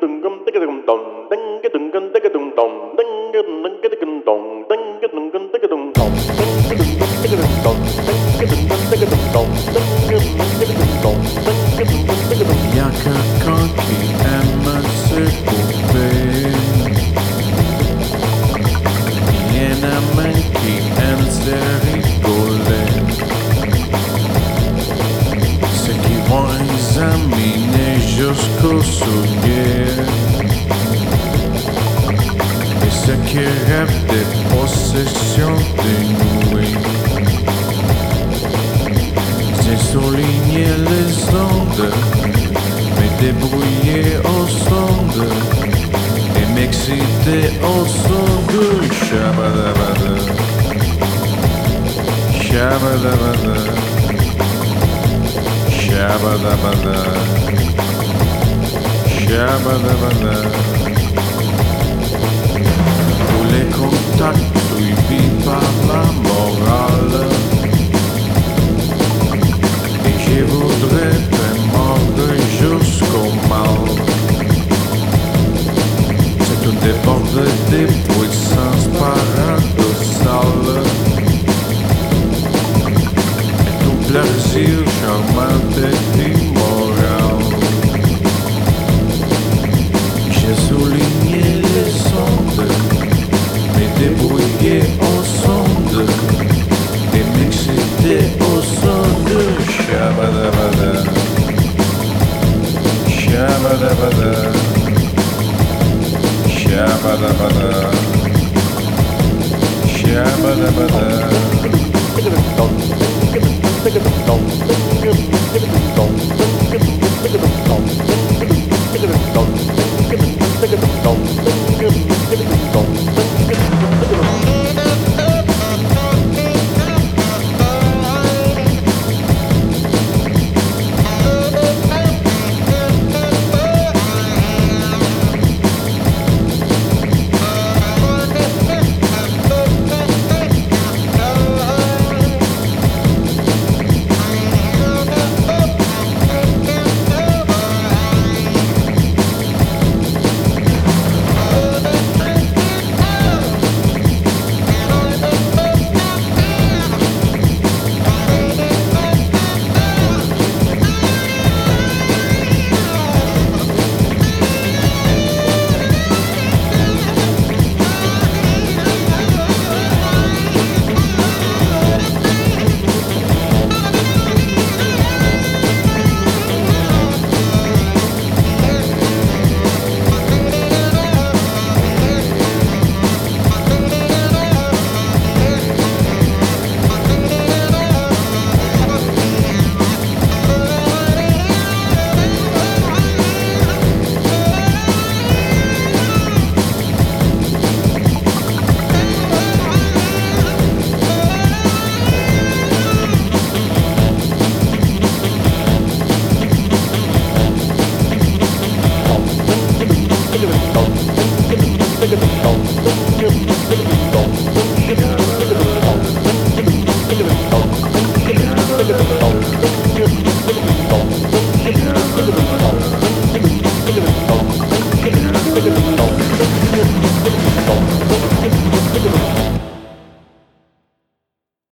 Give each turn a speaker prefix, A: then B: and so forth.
A: Y'a quelqu'un qui aime s'écouper. Y'en a même qui aime se rigoler. Ceux qui vont examiner jusqu'au soulier. Et ceux qui rêvent des possessions dénouées. J'ai souligné les ondes, me débrouiller au son et m'exciter au son de Shabadabada, Shabadabada, Shabadabada, Shabadabada. Tous les contacts suivis par la morale. Je voudrais te mordre jusqu'au mal. C'est tout déborde des puissances paradoxales. Et tout plaisir charmant et immoral. J'ai souligné les sondes, me débrouillé au sonde et m'exciter au son de Shabadabada, Shabadabada, Shabadabada, Shabadabada.